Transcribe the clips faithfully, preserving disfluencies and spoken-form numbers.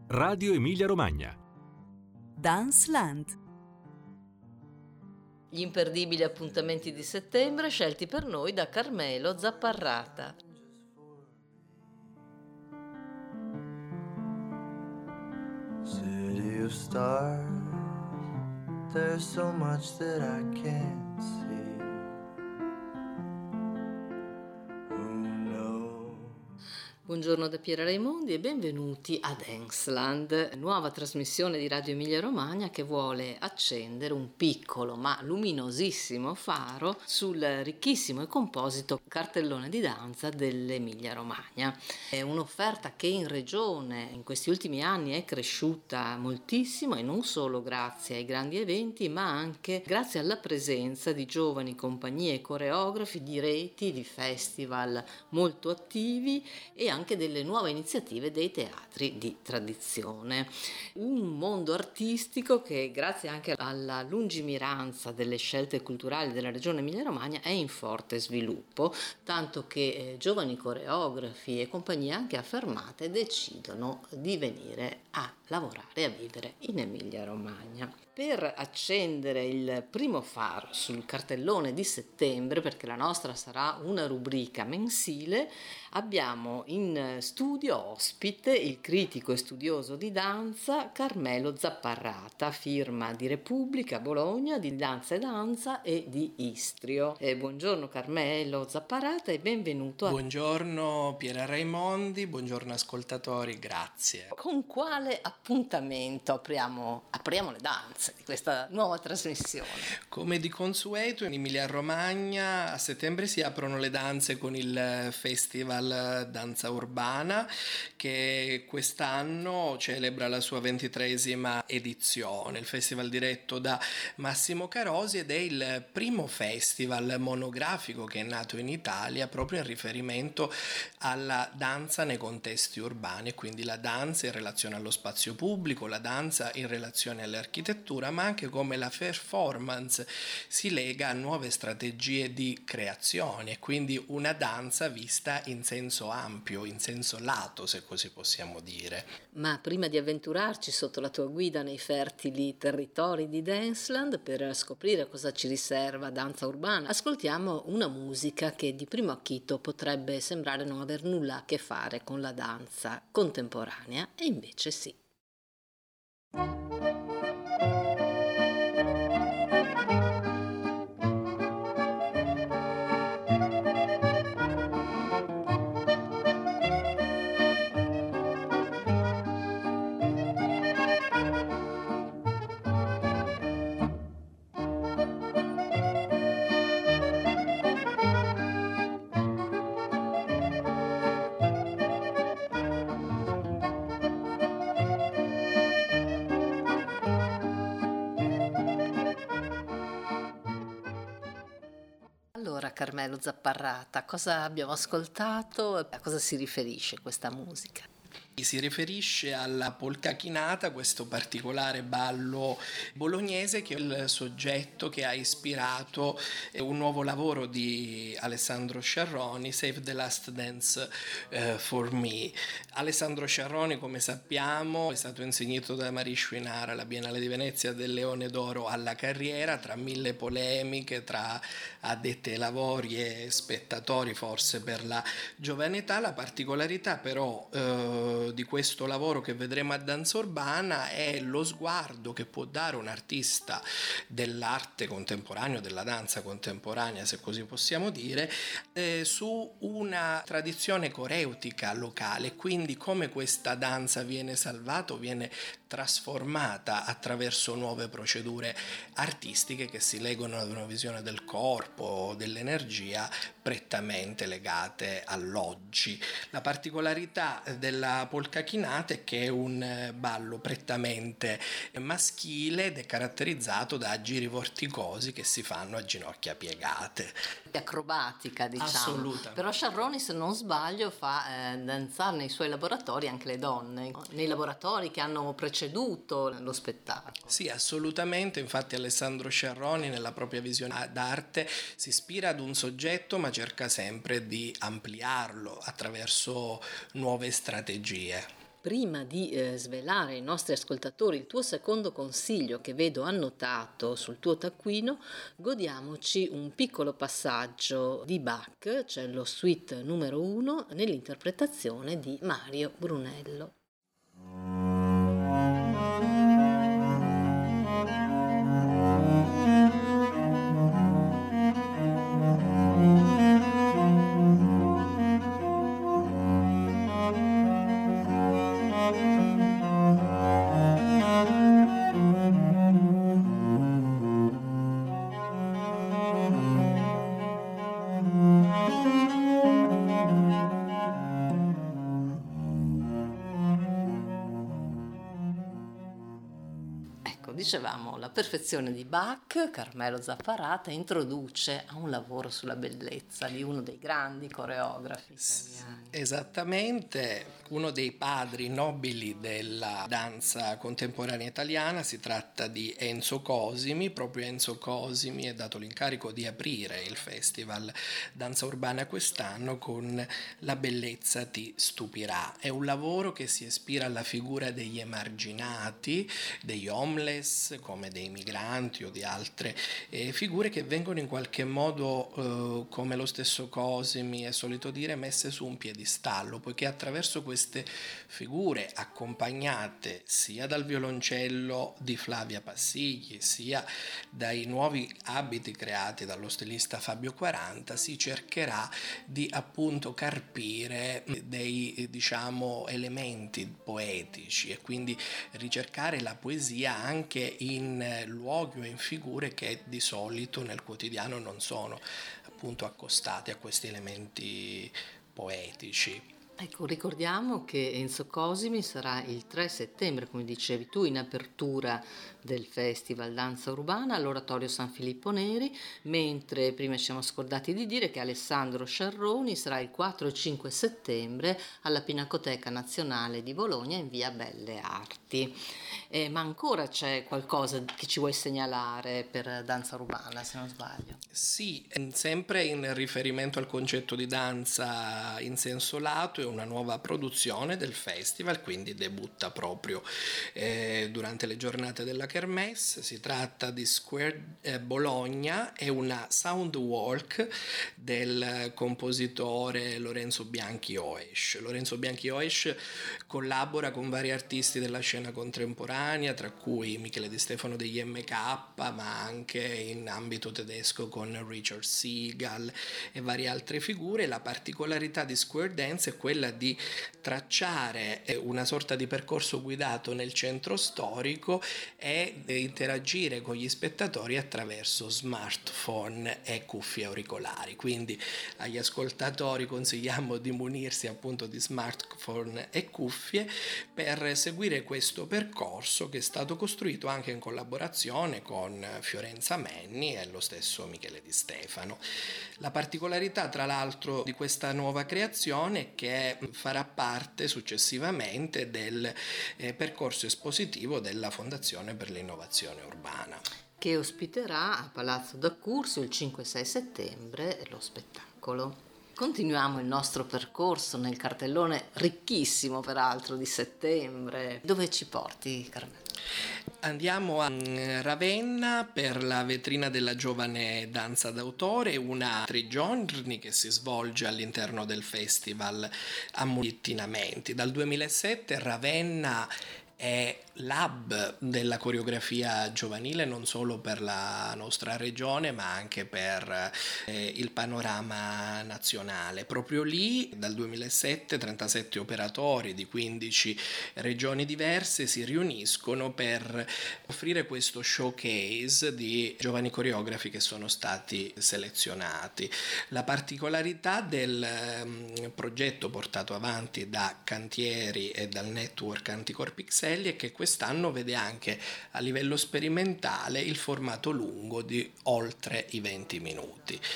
Radio Emilia Romagna. Danceland. Gli imperdibili appuntamenti di settembre scelti per noi da Carmelo Zapparrata. City of stars, there's so much that I can't see. Buongiorno da Piera Raimondi e benvenuti a Danceland, nuova trasmissione di Radio Emilia Romagna che vuole accendere un piccolo ma luminosissimo faro sul ricchissimo e composito cartellone di danza dell'Emilia Romagna. È un'offerta che in regione in questi ultimi anni è cresciuta moltissimo e non solo grazie ai grandi eventi ma anche grazie alla presenza di giovani compagnie e coreografi, di reti, di festival molto attivi e anche delle nuove iniziative dei teatri di tradizione. Un mondo artistico che grazie anche alla lungimiranza delle scelte culturali della regione Emilia-Romagna è in forte sviluppo, tanto che eh, giovani coreografi e compagnie anche affermate decidono di venire a lavorare e a vivere in Emilia-Romagna. Per accendere il primo faro sul cartellone di settembre, perché la nostra sarà una rubrica mensile, abbiamo in studio ospite il critico e studioso di danza Carmelo Zapparrata, firma di Repubblica, Bologna, di Danza e Danza e di Istrio. Eh, buongiorno Carmelo Zapparrata e benvenuto a... Buongiorno Piera Raimondi, buongiorno ascoltatori, grazie. Con quale appuntamento apriamo, apriamo le danze di questa nuova trasmissione? Come di consueto in Emilia Romagna a settembre si aprono le danze con il Festival Danza Urbana che quest'anno celebra la sua ventitreesima edizione, il festival diretto da Massimo Carosi ed è il primo festival monografico che è nato in Italia proprio in riferimento alla danza nei contesti urbani, quindi la danza in relazione allo spazio pubblico, la danza in relazione all'architettura, ma anche come la performance si lega a nuove strategie di creazione e quindi una danza vista in senso ampio, in senso lato, se così possiamo dire. Ma prima di avventurarci sotto la tua guida nei fertili territori di Danceland per scoprire cosa ci riserva danza urbana, ascoltiamo una musica che di primo acchito potrebbe sembrare non aver nulla a che fare con la danza contemporanea e invece sì. Allora Carmelo Zapparrata, cosa abbiamo ascoltato? A cosa si riferisce questa musica? Si riferisce alla polka chinata, questo particolare ballo bolognese che è il soggetto che ha ispirato un nuovo lavoro di Alessandro Sciarroni, Save the Last Dance uh, for Me. Alessandro Sciarroni, come sappiamo, è stato insignito da Marie Schuinara alla Biennale di Venezia del Leone d'Oro alla carriera, tra mille polemiche, tra addetti ai lavori e spettatori, forse per la giovane età. La particolarità però uh, di questo lavoro che vedremo a Danza Urbana è lo sguardo che può dare un artista dell'arte contemporanea, della danza contemporanea, se così possiamo dire, eh, su una tradizione coreutica locale, quindi come questa danza viene salvata o viene trasformata attraverso nuove procedure artistiche che si legano ad una visione del corpo, dell'energia prettamente legate all'oggi. La particolarità della polka chinata è che è un ballo prettamente maschile ed è caratterizzato da giri vorticosi che si fanno a ginocchia piegate. Acrobatica, diciamo. Assolutamente. Però Sciarroni, se non sbaglio, fa eh, danzare nei suoi laboratori anche le donne, nei laboratori che hanno preceduto lo spettacolo. Sì, assolutamente. Infatti Alessandro Sciarroni nella propria visione d'arte si ispira ad un soggetto ma cerca sempre di ampliarlo attraverso nuove strategie. Prima di eh, svelare ai nostri ascoltatori il tuo secondo consiglio che vedo annotato sul tuo taccuino, godiamoci un piccolo passaggio di Bach, cioè lo suite numero uno, nell'interpretazione di Mario Brunello. Dicevamo, la perfezione di Bach, Carmelo Zapparata, introduce a un lavoro sulla bellezza di uno dei grandi coreografi italiani. Esattamente, uno dei padri nobili della danza contemporanea italiana, si tratta di Enzo Cosimi. Proprio Enzo Cosimi è dato l'incarico di aprire il Festival Danza Urbana quest'anno con La bellezza ti stupirà. È un lavoro che si ispira alla figura degli emarginati, degli homeless, come dei migranti o di altre eh, figure che vengono in qualche modo, eh, come lo stesso Cosimi è solito dire, messe su un piedistallo, poiché attraverso queste figure, accompagnate sia dal violoncello di Flavia Passigli sia dai nuovi abiti creati dallo stilista Fabio quaranta, si cercherà di appunto carpire dei, diciamo, elementi poetici e quindi ricercare la poesia anche in luoghi o in figure che di solito nel quotidiano non sono appunto accostati a questi elementi poetici. Ecco, ricordiamo che Enzo Cosimi sarà il tre settembre, come dicevi tu, in apertura del Festival Danza Urbana all'Oratorio San Filippo Neri, mentre prima ci siamo scordati di dire che Alessandro Sciarroni sarà il quattro e cinque settembre alla Pinacoteca Nazionale di Bologna in via Belle Arti. Eh, ma ancora c'è qualcosa che ci vuoi segnalare per Danza Urbana, se non sbaglio? Sì, sempre in riferimento al concetto di danza in senso lato, è una nuova produzione del festival, quindi debutta proprio eh, durante le giornate della Kermesse. Si tratta di Square eh, Bologna, è una sound walk del compositore Lorenzo Bianchi Oesch. Lorenzo Bianchi Oesch collabora con vari artisti della scena contemporanea, tra cui Michele Di Stefano degli M K, ma anche in ambito tedesco con Richard Segal e varie altre figure. La particolarità di Square Dance è quella di tracciare una sorta di percorso guidato nel centro storico e interagire con gli spettatori attraverso smartphone e cuffie auricolari. Quindi agli ascoltatori consigliamo di munirsi appunto di smartphone e cuffie per seguire questo percorso, che è stato costruito anche in collaborazione con Fiorenza Menni e lo stesso Michele Di Stefano. La particolarità, tra l'altro, di questa nuova creazione è che farà parte successivamente del eh, percorso espositivo della Fondazione per l'Innovazione Urbana, che ospiterà a Palazzo d'Accursio il cinque e sei settembre lo spettacolo. Continuiamo il nostro percorso nel cartellone ricchissimo peraltro di settembre. Dove ci porti, Carmelo? Andiamo a Ravenna per la vetrina della giovane danza d'autore, una tre giorni che si svolge all'interno del festival Ammutinamenti. Dal duemilasette Ravenna è l'hub della coreografia giovanile non solo per la nostra regione ma anche per eh, il panorama nazionale. Proprio lì dal duemilasette trentasette operatori di quindici regioni diverse si riuniscono per offrire questo showcase di giovani coreografi che sono stati selezionati. La particolarità del um, progetto portato avanti da Cantieri e dal network Anticorpixelli è che quest'anno vede anche a livello sperimentale il formato lungo di oltre i venti minuti.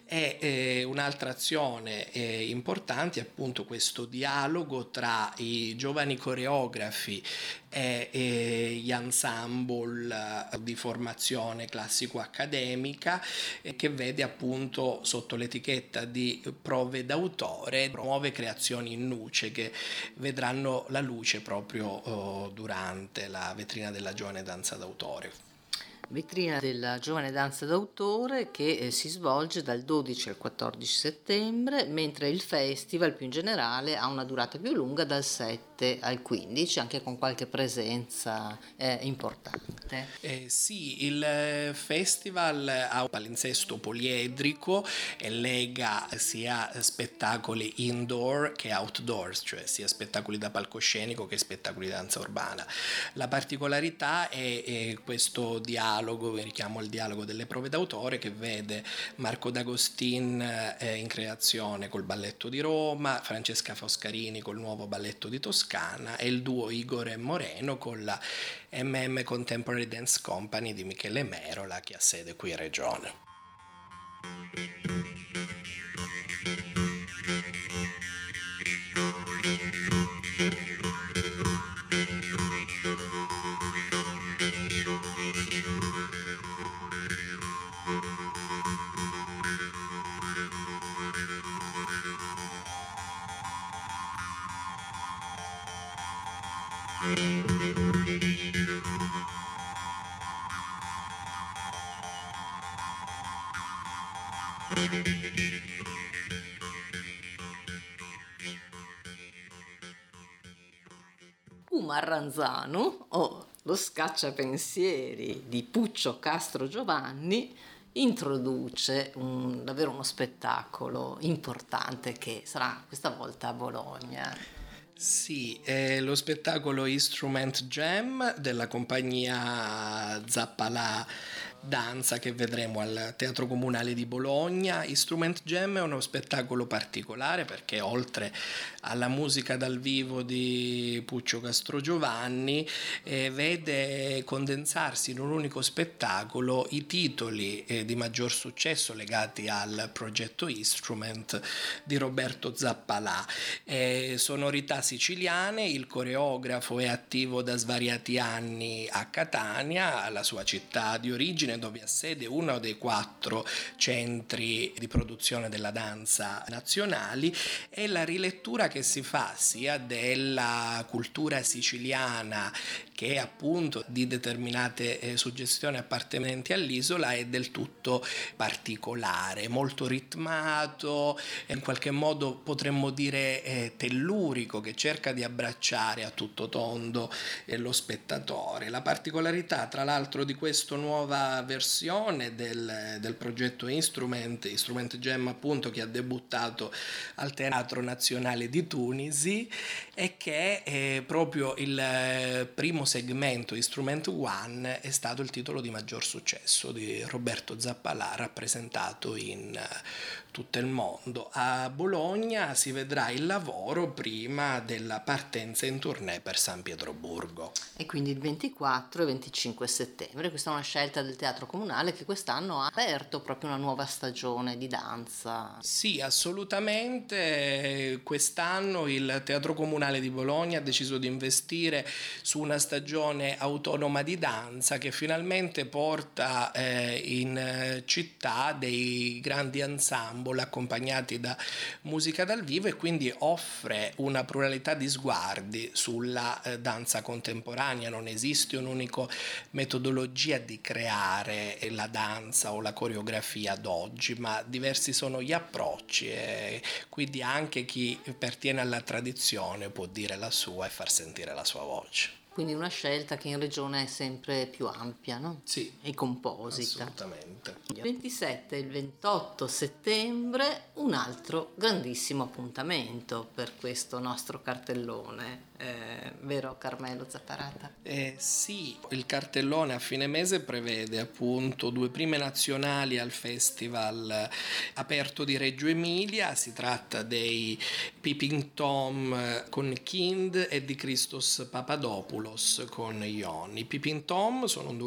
E eh, un'altra azione eh, importante è appunto questo dialogo tra i giovani coreografi e, e gli ensemble di formazione classico-accademica, eh, che vede appunto sotto l'etichetta di prove d'autore nuove creazioni in nuce che vedranno la luce proprio oh, durante la vetrina della giovane danza d'autore. Vetrina della giovane danza d'autore che eh, si svolge dal dodici al quattordici settembre, mentre il festival più in generale ha una durata più lunga dal sette al quindici, anche con qualche presenza eh, importante. Eh, sì, il festival ha un palinsesto poliedrico e lega sia spettacoli indoor che outdoors, cioè sia spettacoli da palcoscenico che spettacoli di danza urbana. La particolarità è, è questo dialogo, richiamo al dialogo delle prove d'autore, che vede Marco D'Agostin eh, in creazione col Balletto di Roma, Francesca Foscarini col Nuovo Balletto di Toscana e il duo Igor e Moreno con la M M Contemporary Dance Company di Michele Merola, che ha sede qui in Regione. Marranzano o lo scacciapensieri di Puccio Castro Giovanni introduce un, davvero uno spettacolo importante che sarà questa volta a Bologna. Sì, è lo spettacolo Instrument Jam della compagnia Zappalà Danza che vedremo al Teatro Comunale di Bologna. Instrument Jam è uno spettacolo particolare perché oltre alla musica dal vivo di Puccio Castrogiovanni eh, vede condensarsi in un unico spettacolo i titoli eh, di maggior successo legati al progetto Instrument di Roberto Zappalà. Eh, sonorità siciliane, il coreografo è attivo da svariati anni a Catania, la sua città di origine, dove ha sede uno dei quattro centri di produzione della danza nazionali, e la rilettura che si fa sia della cultura siciliana che appunto di determinate eh, suggestioni appartenenti all'isola è del tutto particolare, molto ritmato, in qualche modo potremmo dire eh, tellurico, che cerca di abbracciare a tutto tondo eh, lo spettatore. La particolarità tra l'altro di questa nuova versione del, del progetto Instrument, Instrument Jam appunto, che ha debuttato al Teatro Nazionale di Tunisi, è che eh, proprio il eh, primo segmento, Instrument One, è stato il titolo di maggior successo di Roberto Zappalà, rappresentato in uh, tutto il mondo. A Bologna si vedrà il lavoro prima della partenza in tournée per San Pietroburgo. E quindi il ventiquattro e venticinque settembre. Questa è una scelta del Teatro Comunale, che quest'anno ha aperto proprio una nuova stagione di danza. Sì, assolutamente. Quest'anno il Teatro Comunale di Bologna ha deciso di investire su una stagione autonoma di danza che finalmente porta eh, in città dei grandi ensemble accompagnati da musica dal vivo, e quindi offre una pluralità di sguardi sulla eh, danza contemporanea. Non esiste un'unica metodologia di creare la danza o la coreografia d'oggi, ma diversi sono gli approcci, e quindi anche chi pertiene alla tradizione può dire la sua e far sentire la sua voce. Quindi una scelta che in regione è sempre più ampia, no? Sì, e composita. assolutamente. Il ventisette e il ventotto settembre un altro grandissimo appuntamento per questo nostro cartellone, eh, vero Carmelo Zapparata? Eh, sì, il cartellone a fine mese prevede appunto due prime nazionali al Festival aperto di Reggio Emilia. Si tratta dei Peeping Tom con Kind e di Christos Papadopoulos con Ion. I Peeping Tom sono un duetto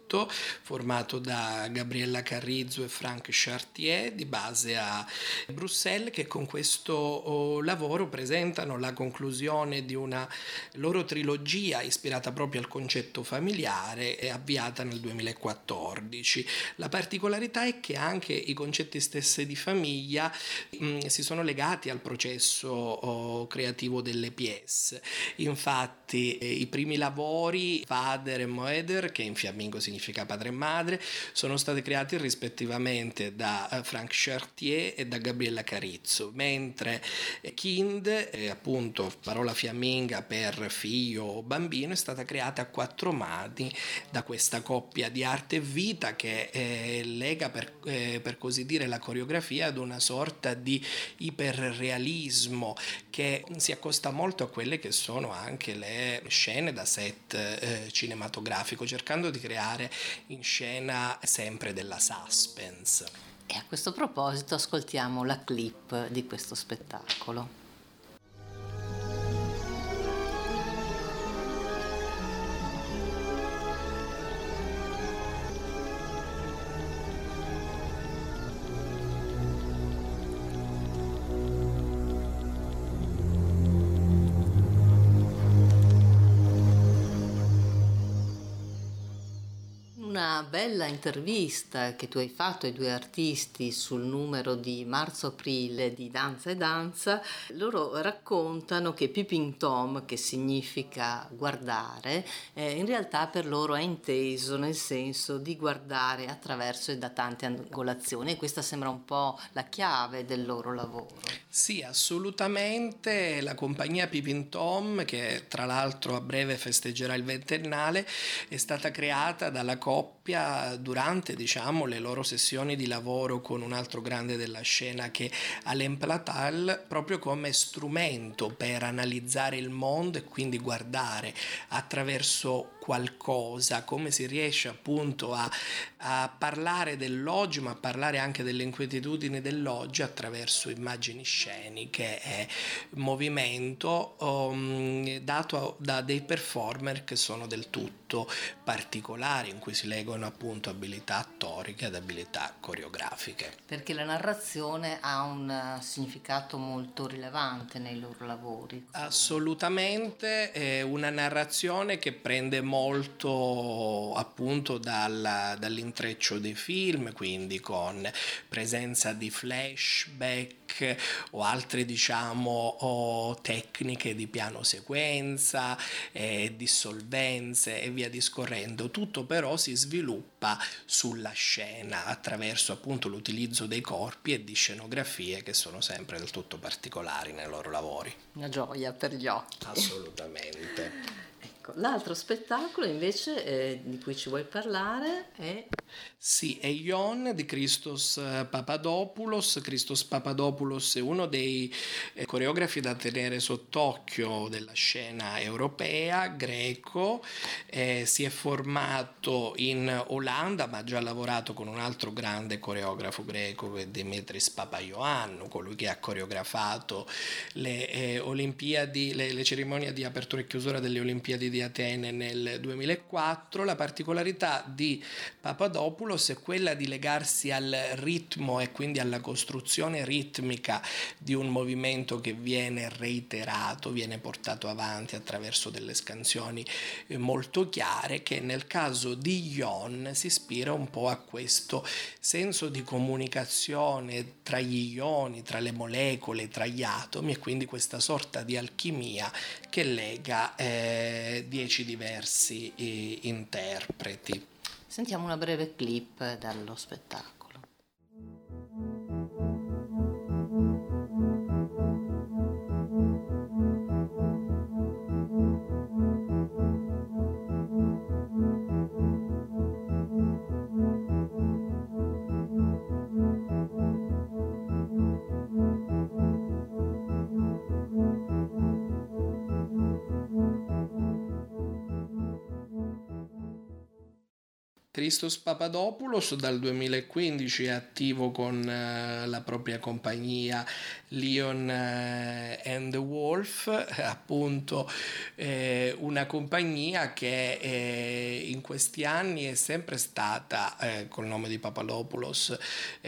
progetto formato da Gabriella Carrizzo e Franck Chartier, di base a Bruxelles, che con questo oh, lavoro presentano la conclusione di una loro trilogia ispirata proprio al concetto familiare e avviata nel duemilaquattordici. La particolarità è che anche i concetti stessi di famiglia mh, si sono legati al processo oh, creativo delle pièce. Infatti eh, i primi lavori Vader e Moeder, che in fiammingo significa padre e madre, sono stati creati rispettivamente da eh, Franck Chartier e da Gabriella Carrizzo, mentre eh, Kind, eh, appunto parola fiamminga per figlio o bambino, è stata creata a quattro mani da questa coppia di arte e vita che eh, lega per, eh, per così dire la coreografia ad una sorta di iperrealismo che si accosta molto a quelle che sono anche le scene da set eh, cinematografico, cercando di creare in scena sempre della suspense. E a questo proposito ascoltiamo la clip di questo spettacolo. Una bella intervista che tu hai fatto ai due artisti sul numero di marzo-aprile di Danza e Danza. Loro raccontano che Peeping Tom, che significa guardare, eh, in realtà per loro è inteso nel senso di guardare attraverso e da tante angolazioni, e questa sembra un po' la chiave del loro lavoro. Sì, assolutamente. La compagnia Peeping Tom, che tra l'altro a breve festeggerà il ventennale, è stata creata dalla coppia durante, diciamo, le loro sessioni di lavoro con un altro grande della scena che è Alain Platal, proprio come strumento per analizzare il mondo e quindi guardare attraverso qualcosa, come si riesce appunto a, a parlare dell'oggi, ma a parlare anche delle inquietudini dell'oggi attraverso immagini sceniche e movimento um, dato da dei performer che sono del tutto particolari, in cui si legano appunto abilità attoriche ed abilità coreografiche. Perché la narrazione ha un significato molto rilevante nei loro lavori. Assolutamente, è una narrazione che prende molto appunto dal, dall'intreccio dei film, quindi con presenza di flashback o altre, diciamo, o tecniche di piano sequenza, eh, dissolvenze e via discorrendo. Tutto però si sviluppa sulla scena attraverso appunto l'utilizzo dei corpi e di scenografie che sono sempre del tutto particolari nei loro lavori. Una gioia per gli occhi. Assolutamente. Ecco, l'altro spettacolo invece eh, di cui ci vuoi parlare è... Sì, è Ion di Christos Papadopoulos. Christos Papadopoulos è uno dei eh, coreografi da tenere sott'occhio della scena europea, greco, eh, si è formato in Olanda, ma ha già lavorato con un altro grande coreografo greco che è Dimitris Papaioannou, colui che ha coreografato le eh, Olimpiadi, le, le cerimonie di apertura e chiusura delle Olimpiadi di Atene nel duemilaquattro. La particolarità di Papadopoulos è quella di legarsi al ritmo e quindi alla costruzione ritmica di un movimento che viene reiterato, viene portato avanti attraverso delle scansioni molto chiare, che nel caso di Ion si ispira un po' a questo senso di comunicazione tra gli ioni, tra le molecole, tra gli atomi, e quindi questa sorta di alchimia che lega eh, dieci diversi eh, interpreti. Sentiamo una breve clip dallo spettacolo. Christos Papadopoulos dal duemilaquindici è attivo con uh, la propria compagnia Leon uh, and the Wolf, appunto eh, una compagnia che eh, in questi anni è sempre stata eh, col nome di Papadopoulos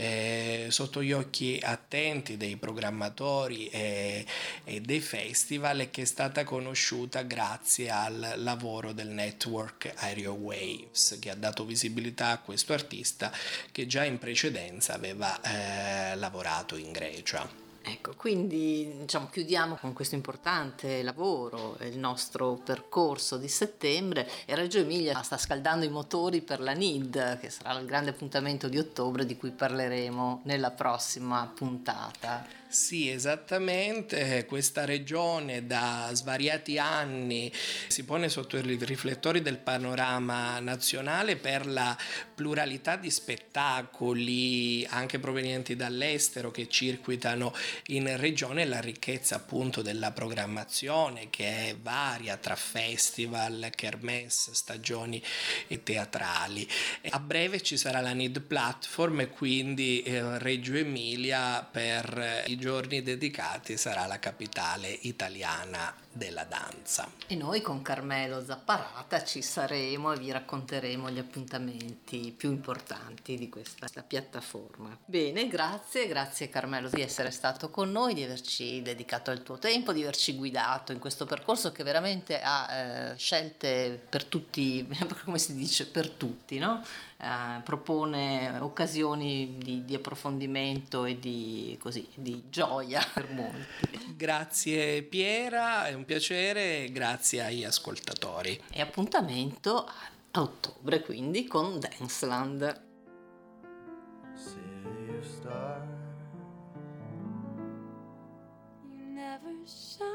eh, sotto gli occhi attenti dei programmatori e, e dei festival, e che è stata conosciuta grazie al lavoro del network Aerial Waves, che ha dato visibilità a questo artista che già in precedenza aveva eh, lavorato in Grecia. Ecco, quindi diciamo chiudiamo con questo importante lavoro il nostro percorso di settembre, e Reggio Emilia sta scaldando i motori per la N I D, che sarà il grande appuntamento di ottobre di cui parleremo nella prossima puntata. Sì, esattamente, questa regione da svariati anni si pone sotto i riflettori del panorama nazionale per la pluralità di spettacoli anche provenienti dall'estero che circuitano in regione, e la ricchezza appunto della programmazione che è varia tra festival, kermesse, stagioni e teatrali. A breve ci sarà la N I D Platform, e quindi eh, Reggio Emilia per i giorni dedicati sarà la capitale italiana della danza. E noi con Carmelo Zapparata ci saremo e vi racconteremo gli appuntamenti più importanti di questa, questa piattaforma. Bene, grazie, grazie Carmelo di essere stato con noi, di averci dedicato il tuo tempo, di averci guidato in questo percorso che veramente ha eh, scelte per tutti, come si dice, per tutti, no? Eh, propone occasioni di, di approfondimento e di, così, di gioia per molti. Grazie Piera, è un piacere, grazie agli ascoltatori. E appuntamento a ottobre quindi con Danceland. City of stars. You never shine.